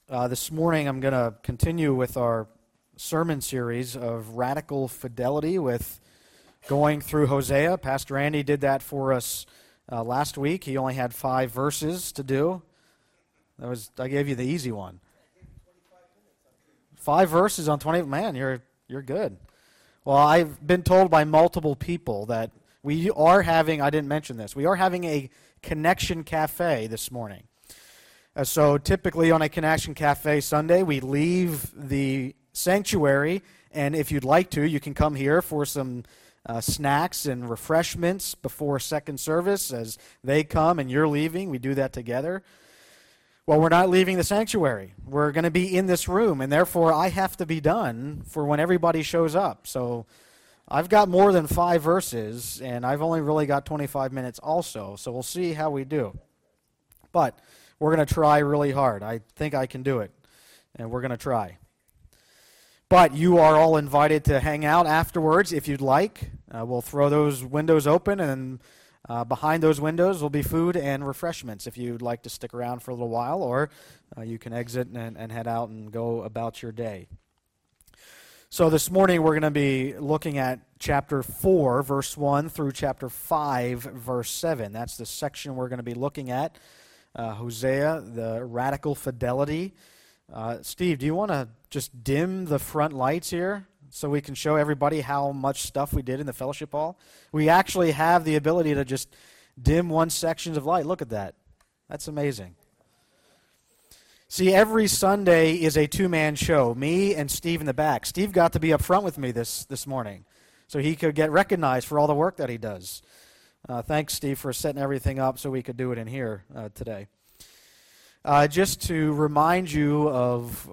This morning I'm going to continue with our sermon series of radical fidelity with going through Hosea. Pastor Andy did that for us last week. He only had 5 verses to do. I gave you the easy one. 5 verses on 20. Man, you're good. Well, I've been told by multiple people that we are having, I didn't mention this, we are having a Connection Cafe this morning. So typically on a Connection Cafe Sunday, we leave the sanctuary, and if you'd like to, you can come here for some snacks and refreshments before second service as they come and you're leaving. We do that together. Well, we're not leaving the sanctuary. We're going to be in this room, and therefore I have to be done for when everybody shows up. So I've got more than 5 verses, and I've only really got 25 minutes also, so we'll see how we do. But we're going to try really hard. I think I can do it, and we're going to try. But you are all invited to hang out afterwards if you'd like. We'll throw those windows open, and behind those windows will be food and refreshments if you'd like to stick around for a little while, or you can exit and head out and go about your day. So this morning we're going to be looking at chapter 4, verse 1 through chapter 5, verse 7. That's the section we're going to be looking at. Hosea, the radical fidelity. Steve, do you want to just dim the front lights here so we can show everybody how much stuff we did in the fellowship hall? We actually have the ability to just dim one section of light. Look at that. That's amazing. See, every Sunday is a 2-man show, me and Steve in the back. Steve got to be up front with me this morning so he could get recognized for all the work that he does. Thanks, Steve, for setting everything up so we could do it in here today. Just to remind you of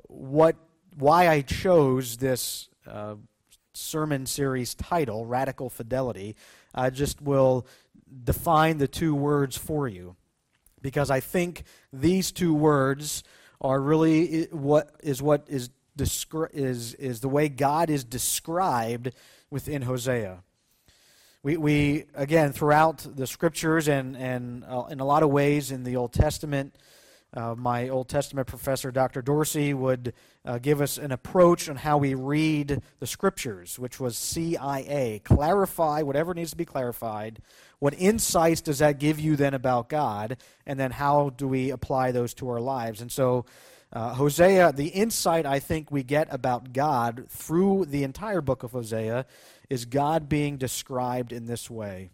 why I chose this sermon series title, Radical Fidelity, I just will define the 2 words for you, because I think these 2 words are really what is the way God is described within Hosea. We again, throughout the Scriptures and in a lot of ways in the Old Testament, my Old Testament professor, Dr. Dorsey, would give us an approach on how we read the Scriptures, which was CIA, clarify whatever needs to be clarified. What insights does that give you then about God, and then how do we apply those to our lives? And so Hosea, the insight I think we get about God through the entire book of Hosea is God being described in this way.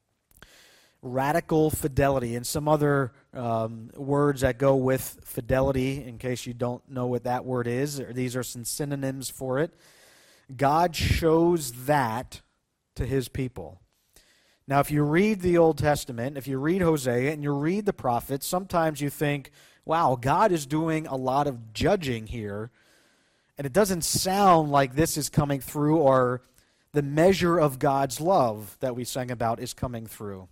Radical fidelity, and some other words that go with fidelity, in case you don't know what that word is. These are some synonyms for it. God shows that to his people. Now, if you read the Old Testament, if you read Hosea and you read the prophets, sometimes you think, wow, God is doing a lot of judging here, and it doesn't sound like this is coming through, or the measure of God's love that we sang about is coming through.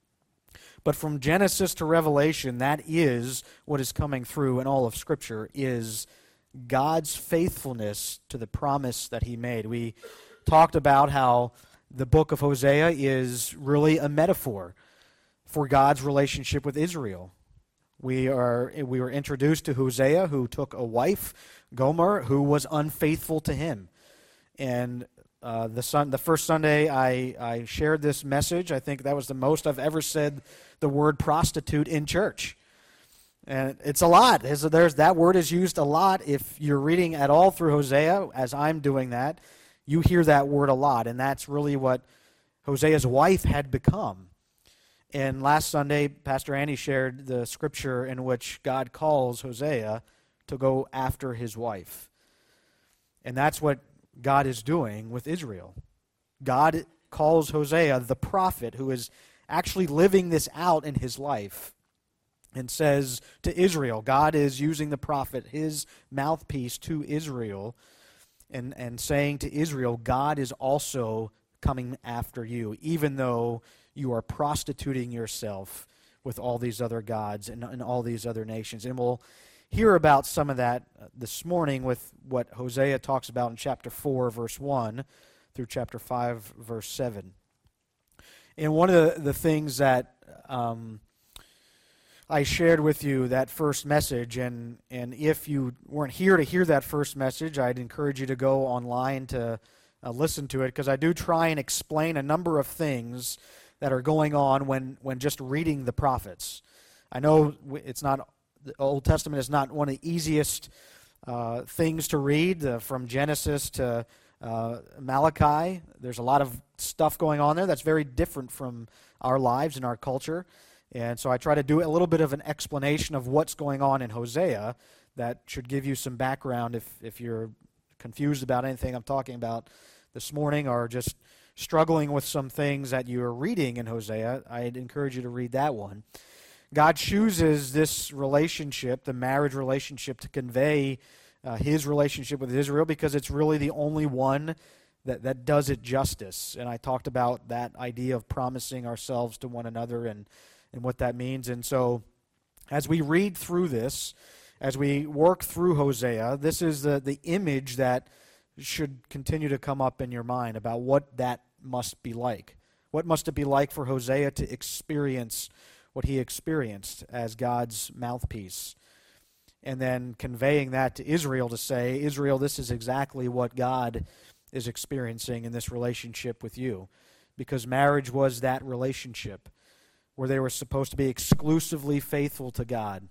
But from Genesis to Revelation, that is what is coming through in all of Scripture, is God's faithfulness to the promise that he made. We talked about how the book of Hosea is really a metaphor for God's relationship with Israel. We were introduced to Hosea, who took a wife, Gomer, who was unfaithful to him. And the first Sunday I shared this message, I think that was the most I've ever said the word prostitute in church. And it's a lot. That word is used a lot. If you're reading at all through Hosea, as I'm doing that, you hear that word a lot. And that's really what Hosea's wife had become. And last Sunday, Pastor Andy shared the scripture in which God calls Hosea to go after his wife. And that's what God is doing with Israel. God calls Hosea, the prophet, who is actually living this out in his life, and says to Israel, God is using the prophet, his mouthpiece to Israel, and saying to Israel, God is also coming after you, even though you are prostituting yourself with all these other gods and all these other nations. And we'll hear about some of that this morning with what Hosea talks about in chapter 4, verse 1 through chapter 5, verse 7. And one of the things that I shared with you that first message, and if you weren't here to hear that first message, I'd encourage you to go online to listen to it, because I do try and explain a number of things that are going on when just reading the prophets. I know it's not, the Old Testament is not one of the easiest things to read, from Genesis to Malachi. There's a lot of stuff going on there that's very different from our lives and our culture. And so I try to do a little bit of an explanation of what's going on in Hosea that should give you some background if you're confused about anything I'm talking about this morning, or just struggling with some things that you're reading in Hosea. I'd encourage you to read that one. God chooses this relationship, the marriage relationship, to convey his relationship with Israel, because it's really the only one that does it justice. And I talked about that idea of promising ourselves to one another and what that means. And so as we read through this, as we work through Hosea, this is the image that should continue to come up in your mind about what that must be like. What must it be like for Hosea to experience what he experienced as God's mouthpiece? And then conveying that to Israel to say, Israel, this is exactly what God is experiencing in this relationship with you. Because marriage was that relationship where they were supposed to be exclusively faithful to God.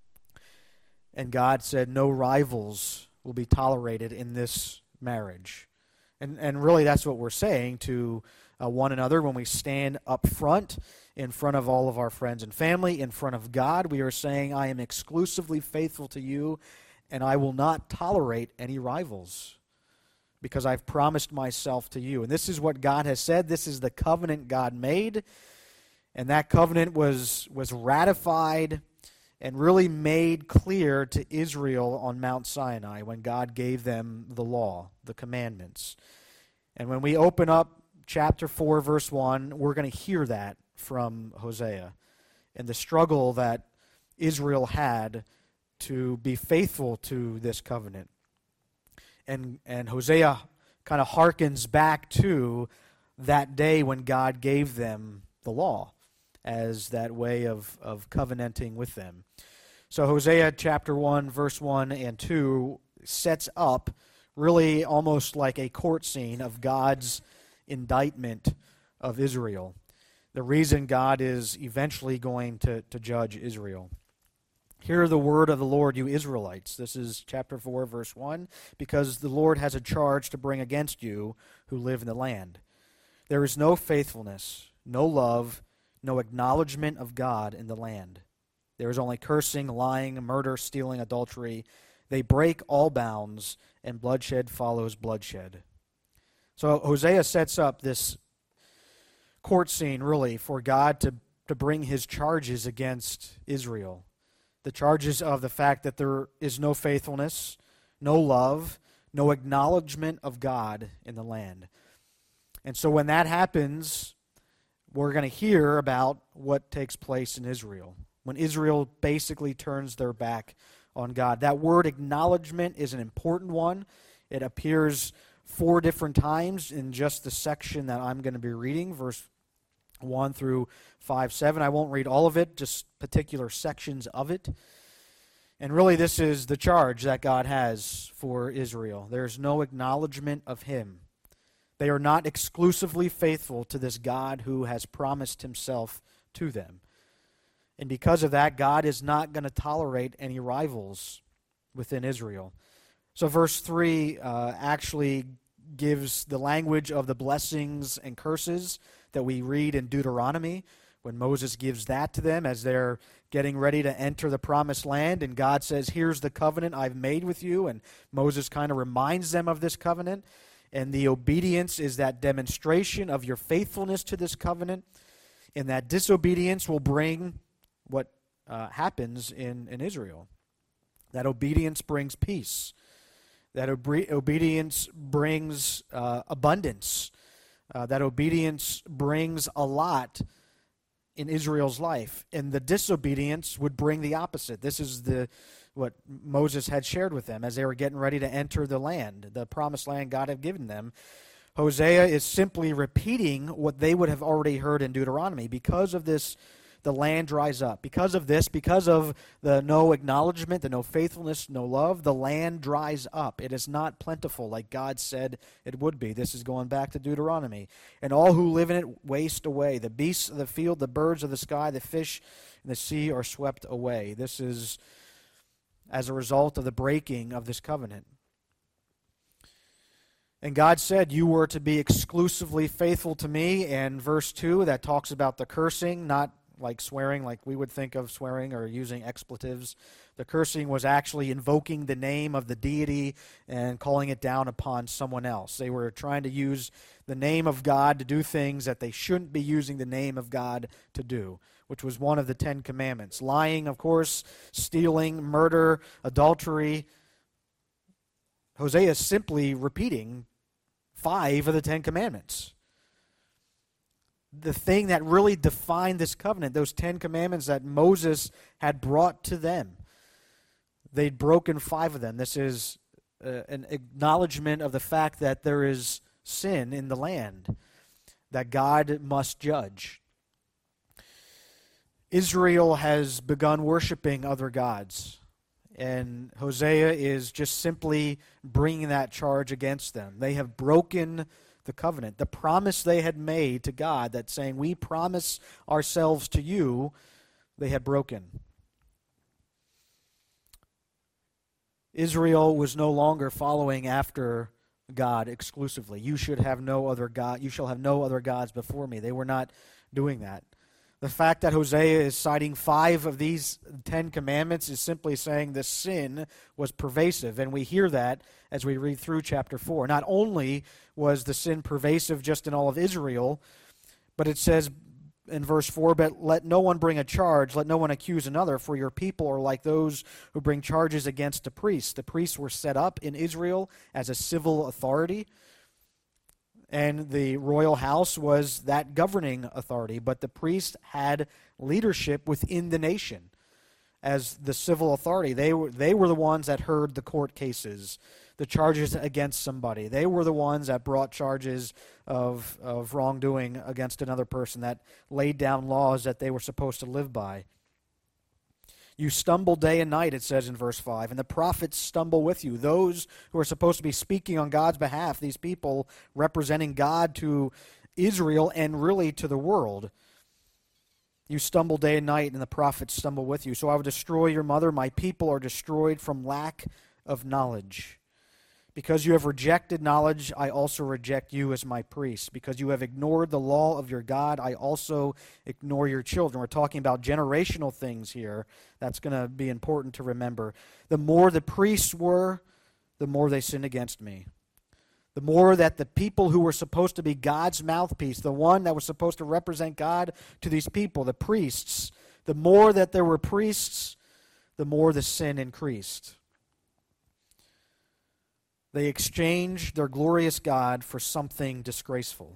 And God said no rivals will be tolerated in this marriage. And really that's what we're saying to one another when we stand up front in front of all of our friends and family, in front of God. We are saying, I am exclusively faithful to you, and I will not tolerate any rivals, because I've promised myself to you. And this is what God has said. This is the covenant God made. And that covenant was ratified and really made clear to Israel on Mount Sinai when God gave them the law, the commandments. And when we open up chapter 4, verse 1, we're going to hear that from Hosea and the struggle that Israel had to be faithful to this covenant. And Hosea kind of harkens back to that day when God gave them the law as that way of covenanting with them. So Hosea chapter 1, verse 1 and 2 sets up really almost like a court scene of God's indictment of Israel. The reason God is eventually going to judge Israel. Hear the word of the Lord, you Israelites. This is chapter 4, verse 1. Because the Lord has a charge to bring against you who live in the land. There is no faithfulness, no love, no acknowledgement of God in the land. There is only cursing, lying, murder, stealing, adultery. They break all bounds, and bloodshed follows bloodshed. So Hosea sets up this court scene, really, for God to bring his charges against Israel. The charges of the fact that there is no faithfulness, no love, no acknowledgement of God in the land. And so when that happens, we're going to hear about what takes place in Israel. When Israel basically turns their back on God. That word acknowledgement is an important one. It appears 4 different times in just the section that I'm going to be reading, verse 1 through 5:7. I won't read all of it, just particular sections of it. And really this is the charge that God has for Israel. There's no acknowledgement of him. They are not exclusively faithful to this God who has promised himself to them. And because of that, God is not going to tolerate any rivals within Israel. So verse 3 actually gives the language of the blessings and curses that we read in Deuteronomy when Moses gives that to them as they're getting ready to enter the promised land. And God says, here's the covenant I've made with you. And Moses kind of reminds them of this covenant. And the obedience is that demonstration of your faithfulness to this covenant. And that disobedience will bring what happens in Israel. That obedience brings peace. That obedience brings abundance. That obedience brings a lot in Israel's life. And the disobedience would bring the opposite. This is what Moses had shared with them as they were getting ready to enter the land, the promised land God had given them. Hosea is simply repeating what they would have already heard in Deuteronomy. Because of this the land dries up. Because of this, because of the no acknowledgement, the no faithfulness, no love, the land dries up. It is not plentiful like God said it would be. This is going back to Deuteronomy. And all who live in it waste away. The beasts of the field, the birds of the sky, the fish in the sea are swept away. This is as a result of the breaking of this covenant. And God said, you were to be exclusively faithful to me. And verse 2, that talks about the cursing, not like swearing, like we would think of swearing or using expletives. The cursing was actually invoking the name of the deity and calling it down upon someone else. They were trying to use the name of God to do things that they shouldn't be using the name of God to do, which was one of the 10 commandments. Lying, of course, stealing, murder, adultery. Hosea is simply repeating 5 of the 10 commandments. The thing that really defined this covenant, those 10 commandments that Moses had brought to them, they'd broken 5 of them. This is an acknowledgement of the fact that there is sin in the land, that God must judge. Israel has begun worshiping other gods. And Hosea is just simply bringing that charge against them. They have broken the covenant. The promise they had made to God, that saying, we promise ourselves to you, they had broken. Israel was no longer following after God exclusively. You shall have no other gods before me. They were not doing that. The fact that Hosea is citing 5 of these 10 commandments is simply saying the sin was pervasive, and we hear that as we read through chapter 4. Not only was the sin pervasive just in all of Israel, but it says in verse 4, but let no one bring a charge, let no one accuse another, for your people are like those who bring charges against the priests. The priests were set up in Israel as a civil authority, and the royal house was that governing authority. But the priest had leadership within the nation as the civil authority. They were the ones that heard the court cases, the charges against somebody. They were the ones that brought charges of wrongdoing against another person, that laid down laws that they were supposed to live by. You stumble day and night, it says in verse 5, and the prophets stumble with you. Those who are supposed to be speaking on God's behalf, these people representing God to Israel and really to the world. You stumble day and night, and the prophets stumble with you. So I will destroy your mother. My people are destroyed from lack of knowledge. Because you have rejected knowledge, I also reject you as my priest. Because you have ignored the law of your God, I also ignore your children. We're talking about generational things here. That's going to be important to remember. The more the priests were, the more they sinned against me. The more that the people who were supposed to be God's mouthpiece, the one that was supposed to represent God to these people, the priests, the more that there were priests, the more the sin increased. They exchanged their glorious God for something disgraceful.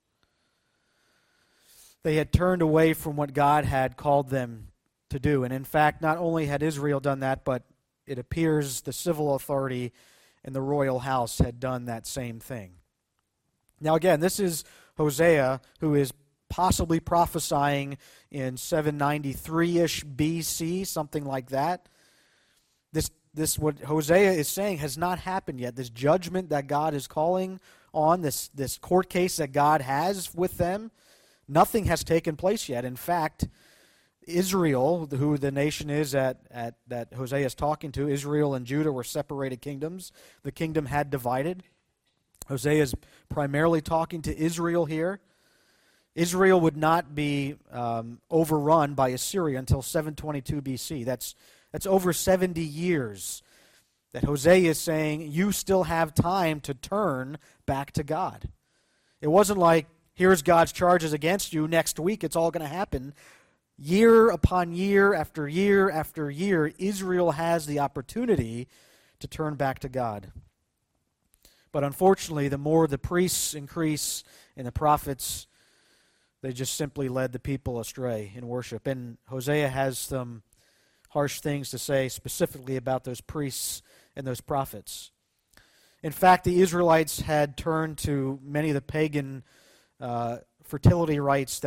They had turned away from what God had called them to do. And in fact, not only had Israel done that, but it appears the civil authority in the royal house had done that same thing. Now again, this is Hosea, who is possibly prophesying in 793-ish BC, something like that. This what Hosea is saying has not happened yet. This judgment that God is calling on, this court case that God has with them, nothing has taken place yet. In fact, Israel, who the nation is that Hosea is talking to, Israel and Judah were separated kingdoms. The kingdom had divided. Hosea is primarily talking to Israel here. Israel would not be overrun by Assyria until 722 BC. That's over 70 years that Hosea is saying, you still have time to turn back to God. It wasn't like, here's God's charges against you, next week it's all going to happen. Year upon year after year after year, Israel has the opportunity to turn back to God. But unfortunately, the more the priests increase and the prophets, they just simply led the people astray in worship. And Hosea has some harsh things to say specifically about those priests and those prophets. In fact, the Israelites had turned to many of the pagan fertility rites that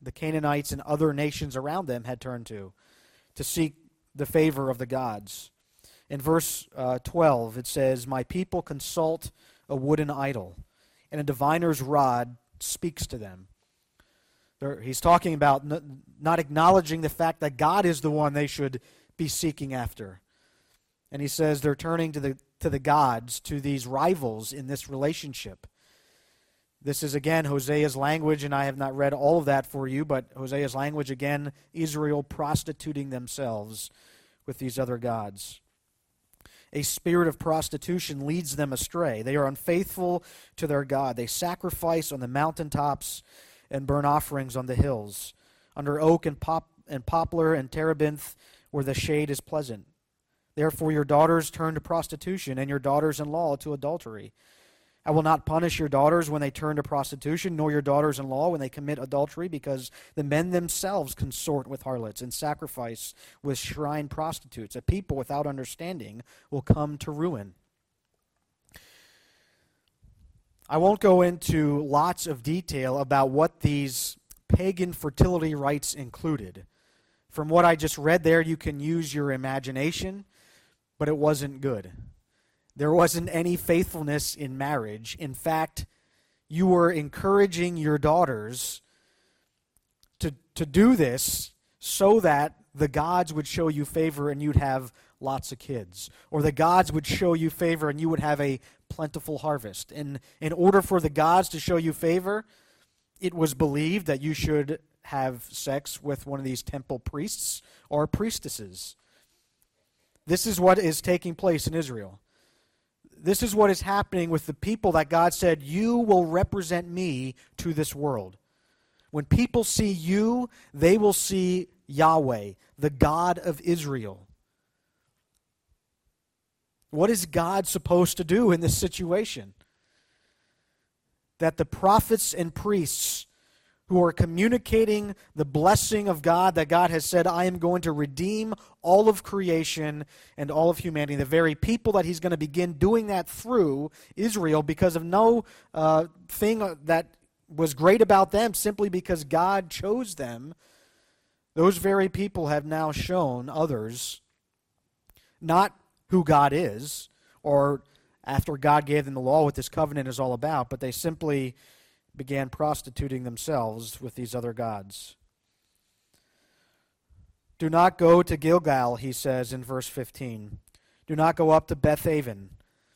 the Canaanites and other nations around them had turned to seek the favor of the gods. In verse 12, it says, "My people consult a wooden idol, and a diviner's rod speaks to them." He's talking about not acknowledging the fact that God is the one they should be seeking after. And he says they're turning to the gods, to these rivals in this relationship. This is, again, Hosea's language, and I have not read all of that for you, but Hosea's language, again, Israel prostituting themselves with these other gods. A spirit of prostitution leads them astray. They are unfaithful to their God. They sacrifice on the mountaintops and burn offerings on the hills, under oak and poplar and terebinth, where the shade is pleasant. Therefore your daughters turn to prostitution, and your daughters-in-law to adultery. I will not punish your daughters when they turn to prostitution, nor your daughters-in-law when they commit adultery, because the men themselves consort with harlots and sacrifice with shrine prostitutes. A people without understanding will come to ruin. I won't go into lots of detail about what these pagan fertility rites included. From what I just read there, you can use your imagination, but it wasn't good. There wasn't any faithfulness in marriage. In fact, you were encouraging your daughters to do this so that the gods would show you favor and you'd have lots of kids. Or the gods would show you favor and you would have a plentiful harvest. And in order for the gods to show you favor, it was believed that you should have sex with one of these temple priests or priestesses. This is what is taking place in Israel. This is what is happening with the people that God said, you will represent me to this world. When people see you, they will see Yahweh, the God of Israel. What is God supposed to do in this situation? That the prophets and priests who are communicating the blessing of God, that God has said, I am going to redeem all of creation and all of humanity, the very people that he's going to begin doing that through, Israel, because of no thing that was great about them, simply because God chose them, those very people have now shown others not who God is, or after God gave them the law, what this covenant is all about, but they simply began prostituting themselves with these other gods. Do not go to Gilgal, he says in verse 15. Do not go up to Bethaven.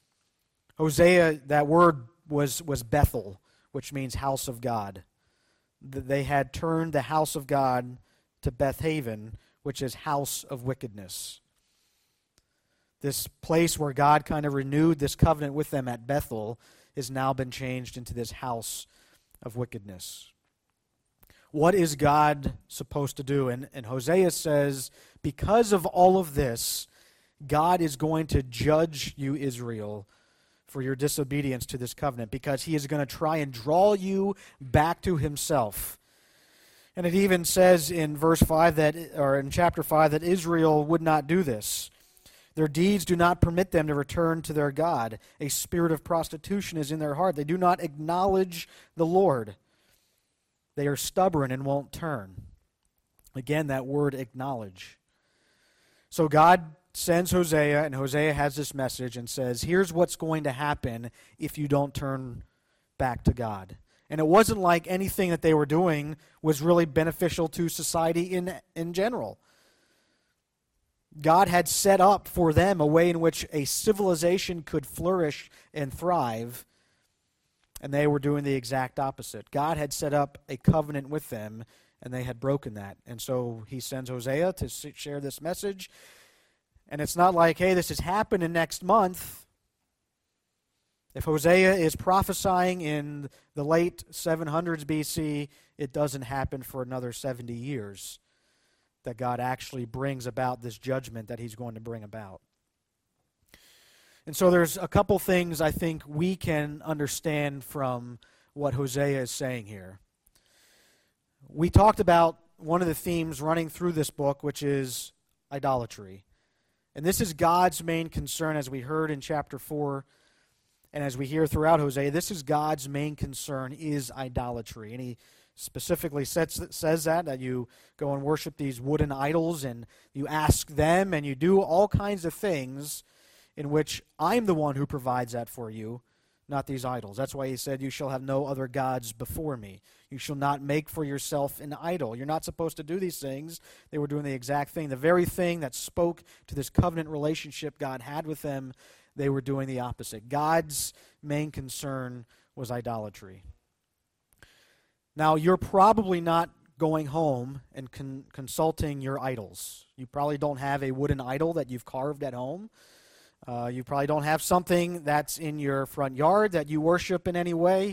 Hosea, that word was Bethel, which means house of God. They had turned the house of God to Bethaven, which is house of wickedness. This place where God kind of renewed this covenant with them at Bethel has now been changed into this house of wickedness. What is God supposed to do? And Hosea says, because of all of this, God is going to judge you, Israel, for your disobedience to this covenant, because he is going to try and draw you back to himself. And it even says in verse 5 that, or in chapter 5, that Israel would not do this. Their deeds do not permit them to return to their God. A spirit of prostitution is in their heart. They do not acknowledge the Lord. They are stubborn and won't turn. Again, that word acknowledge. So God sends Hosea, and Hosea has this message and says, here's what's going to happen if you don't turn back to God. And it wasn't like anything that they were doing was really beneficial to society in general. God had set up for them a way in which a civilization could flourish and thrive, and they were doing the exact opposite. God had set up a covenant with them, and they had broken that. And so he sends Hosea to share this message. And it's not like, hey, this is happening next month. If Hosea is prophesying in the late 700s BC, it doesn't happen for another 70 years. That God actually brings about this judgment that he's going to bring about. And so there's a couple things I think we can understand from what Hosea is saying here. We talked about one of the themes running through this book, which is idolatry. And this is God's main concern, as we heard in chapter 4, and as we hear throughout Hosea, this is God's main concern, is idolatry. And he specifically says that you go and worship these wooden idols and you ask them and you do all kinds of things in which I'm the one who provides that for you, not these idols. That's why he said, you shall have no other gods before me. You shall not make for yourself an idol. You're not supposed to do these things. They were doing the exact thing. The very thing that spoke to this covenant relationship God had with them, they were doing the opposite. God's main concern was idolatry. Now, you're probably not going home and consulting your idols. You probably don't have a wooden idol that you've carved at home. You probably don't have something that's in your front yard that you worship in any way.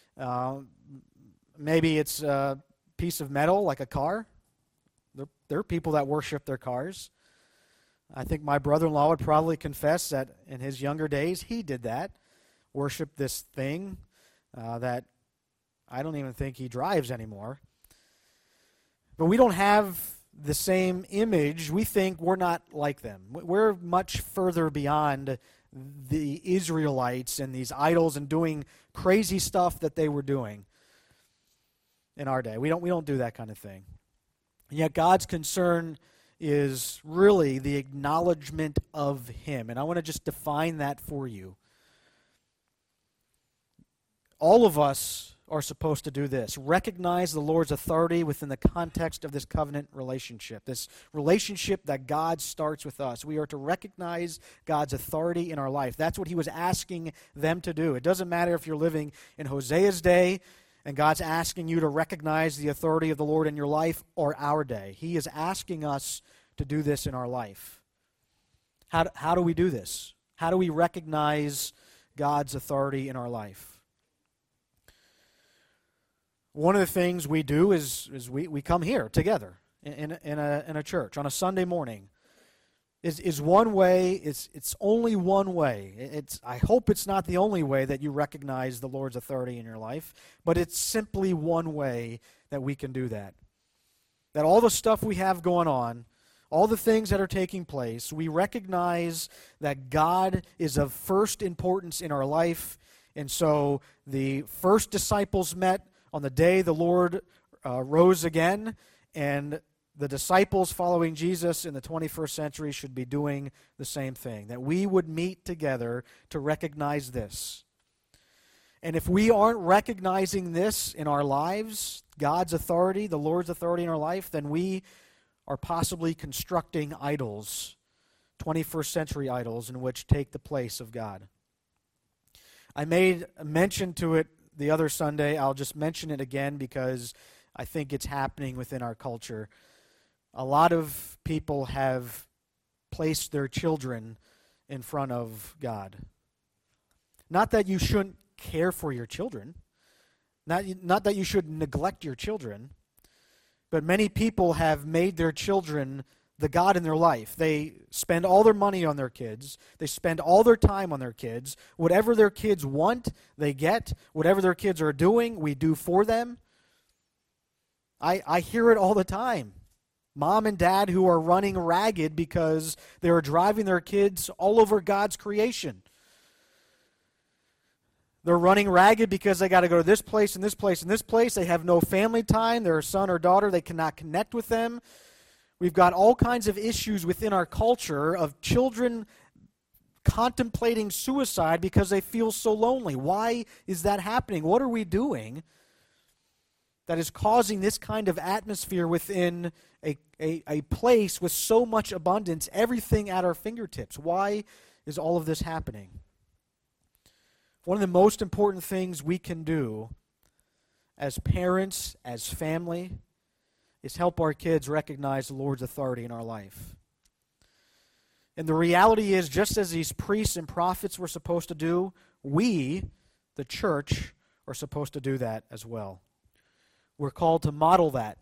Maybe it's a piece of metal like a car. There are people that worship their cars. I think my brother-in-law would probably confess that in his younger days he did that, worship this thing that I don't even think he drives anymore. But we don't have the same image. We think we're not like them. We're much further beyond the Israelites and these idols and doing crazy stuff that they were doing in our day. We don't do that kind of thing. And yet God's concern is really the acknowledgement of Him. And I want to just define that for you. All of us are supposed to do this. Recognize the Lord's authority within the context of this covenant relationship. This relationship that God starts with us. We are to recognize God's authority in our life. That's what He was asking them to do. It doesn't matter if you're living in Hosea's day and God's asking you to recognize the authority of the Lord in your life or our day. He is asking us to do this in our life. How do we do this? How do we recognize God's authority in our life? One of the things we do is we come here together in a church on a Sunday morning. Is one way. It's only one way. I hope it's not the only way that you recognize the Lord's authority in your life, but it's simply one way that we can do that. That all the stuff we have going on, all the things that are taking place, we recognize that God is of first importance in our life. And so the first disciples met on the day the Lord rose again, and the disciples following Jesus in the 21st century should be doing the same thing, that we would meet together to recognize this. And if we aren't recognizing this in our lives, God's authority, the Lord's authority in our life, then we are possibly constructing idols, 21st century idols, in which take the place of God. I made a mention to it the other Sunday. I'll just mention it again because I think it's happening within our culture. A lot of people have placed their children in front of God. Not that you shouldn't care for your children, not that you should neglect your children, but many people have made their children the God in their life. They spend all their money on their kids. They spend all their time on their kids. Whatever their kids want, they get. Whatever their kids are doing, we do for them. I hear it all the time. Mom and dad who are running ragged because they are driving their kids all over God's creation. They're running ragged because they got to go to this place and this place and this place. They have no family time. Their son or daughter, they cannot connect with them. We've got all kinds of issues within our culture of children contemplating suicide because they feel so lonely. Why is that happening? What are we doing that is causing this kind of atmosphere within a place with so much abundance, everything at our fingertips? Why is all of this happening? One of the most important things we can do as parents, as family, is help our kids recognize the Lord's authority in our life. And the reality is, just as these priests and prophets were supposed to do, we, the church, are supposed to do that as well. We're called to model that.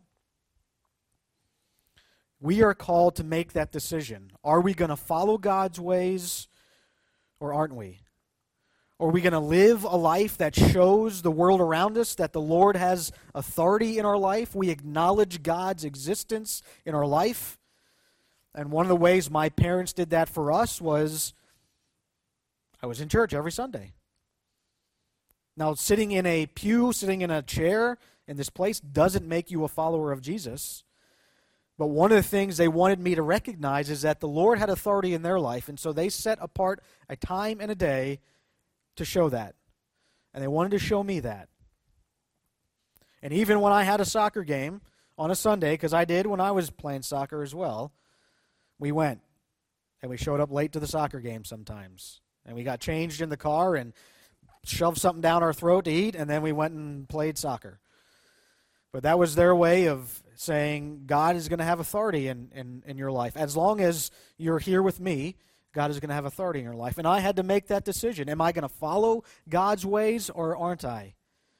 We are called to make that decision. Are we going to follow God's ways or aren't we? Are we going to live a life that shows the world around us that the Lord has authority in our life? We acknowledge God's existence in our life. And one of the ways my parents did that for us was I was in church every Sunday. Now, sitting in a pew, sitting in a chair, in this place doesn't make you a follower of Jesus. But one of the things they wanted me to recognize is that the Lord had authority in their life, and so they set apart a time and a day to show that. And they wanted to show me that. And even when I had a soccer game on a Sunday, because I did when I was playing soccer as well, we went. And we showed up late to the soccer game sometimes. And we got changed in the car and shoved something down our throat to eat, and then we went and played soccer. But that was their way of saying God is going to have authority in your life. As long as you're here with me, God is going to have authority in your life. And I had to make that decision. Am I going to follow God's ways or aren't I?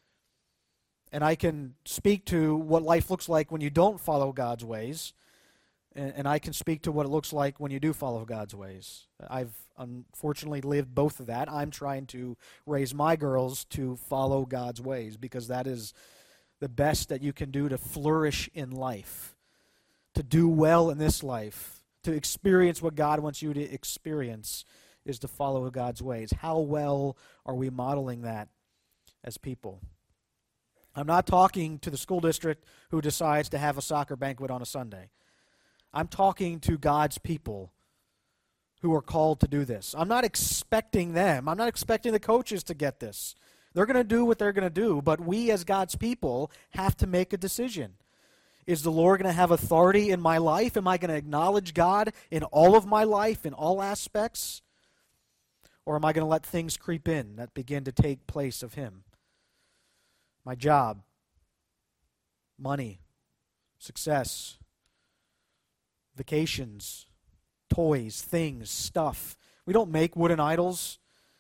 And I can speak to what life looks like when you don't follow God's ways. And I can speak to what it looks like when you do follow God's ways. I've unfortunately lived both of that. I'm trying to raise my girls to follow God's ways because that is the best that you can do to flourish in life, to do well in this life, to experience what God wants you to experience is to follow God's ways. How well are we modeling that as people? I'm not talking to the school district who decides to have a soccer banquet on a Sunday. I'm talking to God's people who are called to do this. I'm not expecting them. I'm not expecting the coaches to get this. They're going to do what they're going to do, but we as God's people have to make a decision. Is the Lord going to have authority in my life? Am I going to acknowledge God in all of my life, in all aspects? Or am I going to let things creep in that begin to take place of Him? My job, money, success, vacations, toys, things, stuff. We don't make wooden idols,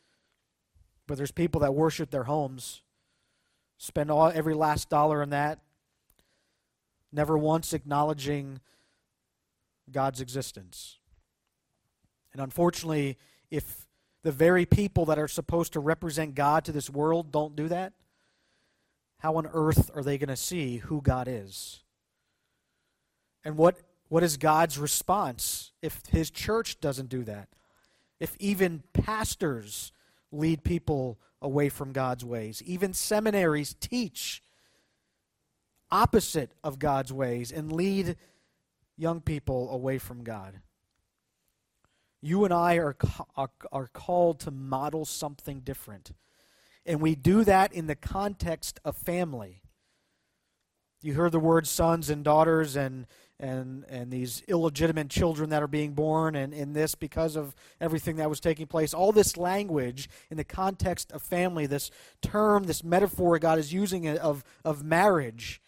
but there's people that worship their homes, spend every last dollar on that, never once acknowledging God's existence. And unfortunately, if the very people that are supposed to represent God to this world don't do that, how on earth are they going to see who God is? And what is God's response if His church doesn't do that? If even pastors lead people away from God's ways, even seminaries teach opposite of God's ways and lead young people away from God. You and I are called to model something different. And we do that in the context of family. You heard the word sons and daughters and these illegitimate children that are being born and in this because of everything that was taking place. All this language in the context of family, this term, this metaphor God is using of marriage.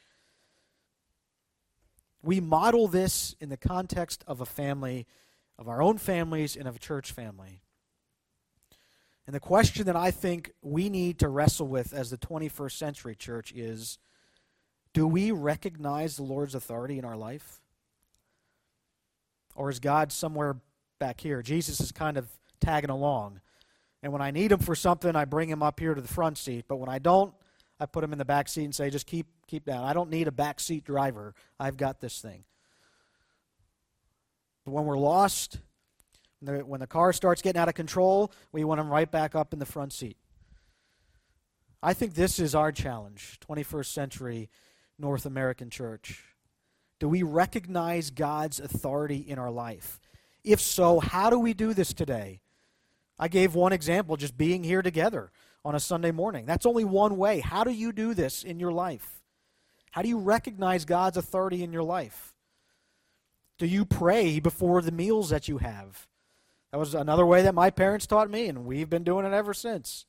We model this in the context of a family, of our own families and of a church family. And the question that I think we need to wrestle with as the 21st century church is, do we recognize the Lord's authority in our life? Or is God somewhere back here? Jesus is kind of tagging along. And when I need Him for something, I bring Him up here to the front seat. But when I don't, I put Him in the back seat and say, just keep down. I don't need a back seat driver. I've got this thing. But when we're lost, when the car starts getting out of control, we want Him right back up in the front seat. I think this is our challenge, 21st century North American church. Do we recognize God's authority in our life? If so, how do we do this today? I gave one example, just being here together on a Sunday morning. That's only one way. How do you do this in your life? How do you recognize God's authority in your life? Do you pray before the meals that you have? That was another way that my parents taught me, and we've been doing it ever since.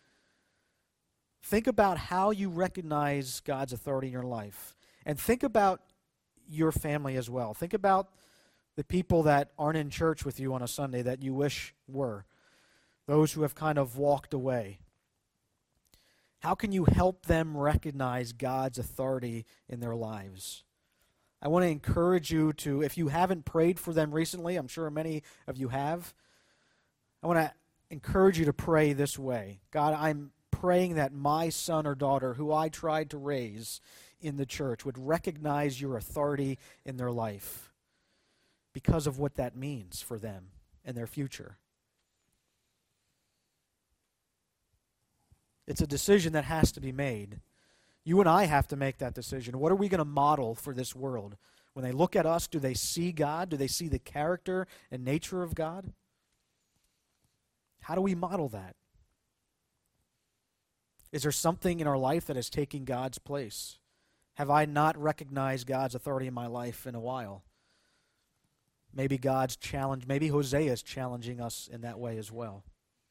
Think about how you recognize God's authority in your life. And think about your family as well. Think about the people that aren't in church with you on a Sunday that you wish were. Those who have kind of walked away. How can you help them recognize God's authority in their lives? I want to encourage you to, if you haven't prayed for them recently, I'm sure many of you have, I want to encourage you to pray this way. God, I'm praying that my son or daughter, who I tried to raise in the church, would recognize your authority in their life because of what that means for them and their future. It's a decision that has to be made. You and I have to make that decision. What are we going to model for this world? When they look at us, do they see God? Do they see the character and nature of God? How do we model that? Is there something in our life that is taking God's place? Have I not recognized God's authority in my life in a while? Maybe maybe Hosea is challenging us in that way as well.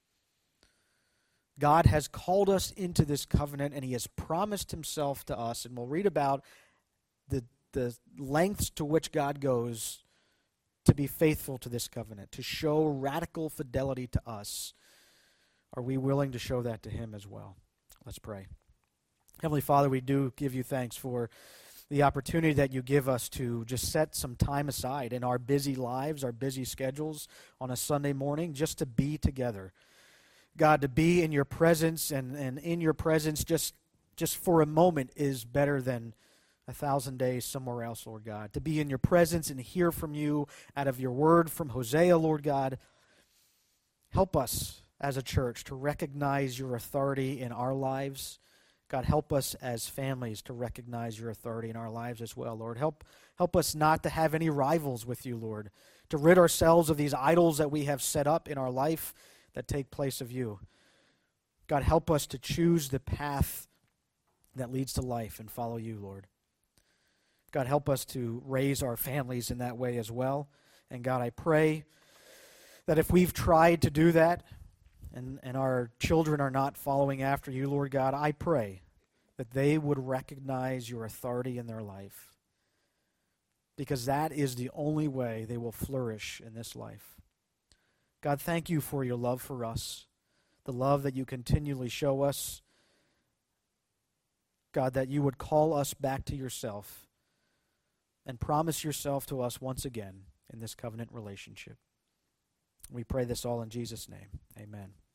God has called us into this covenant, and he has promised himself to us, and we'll read about the lengths to which God goes to be faithful to this covenant, to show radical fidelity to us. Are we willing to show that to him as well? Let's pray. Heavenly Father, we do give you thanks for the opportunity that you give us to just set some time aside in our busy lives, our busy schedules on a Sunday morning, just to be together. God, to be in your presence and in your presence just for a moment is better than 1,000 days somewhere else, Lord God. To be in your presence and hear from you out of your word from Hosea, Lord God. Help us as a church to recognize your authority in our lives. God, help us as families to recognize your authority in our lives as well, Lord. Help us not to have any rivals with you, Lord, to rid ourselves of these idols that we have set up in our life that take place of you. God, help us to choose the path that leads to life and follow you, Lord. God, help us to raise our families in that way as well. And God, I pray that if we've tried to do that and our children are not following after you, Lord God, I pray that they would recognize your authority in their life, because that is the only way they will flourish in this life. God, thank you for your love for us, the love that you continually show us. God, that you would call us back to yourself and promise yourself to us once again in this covenant relationship. We pray this all in Jesus' name. Amen.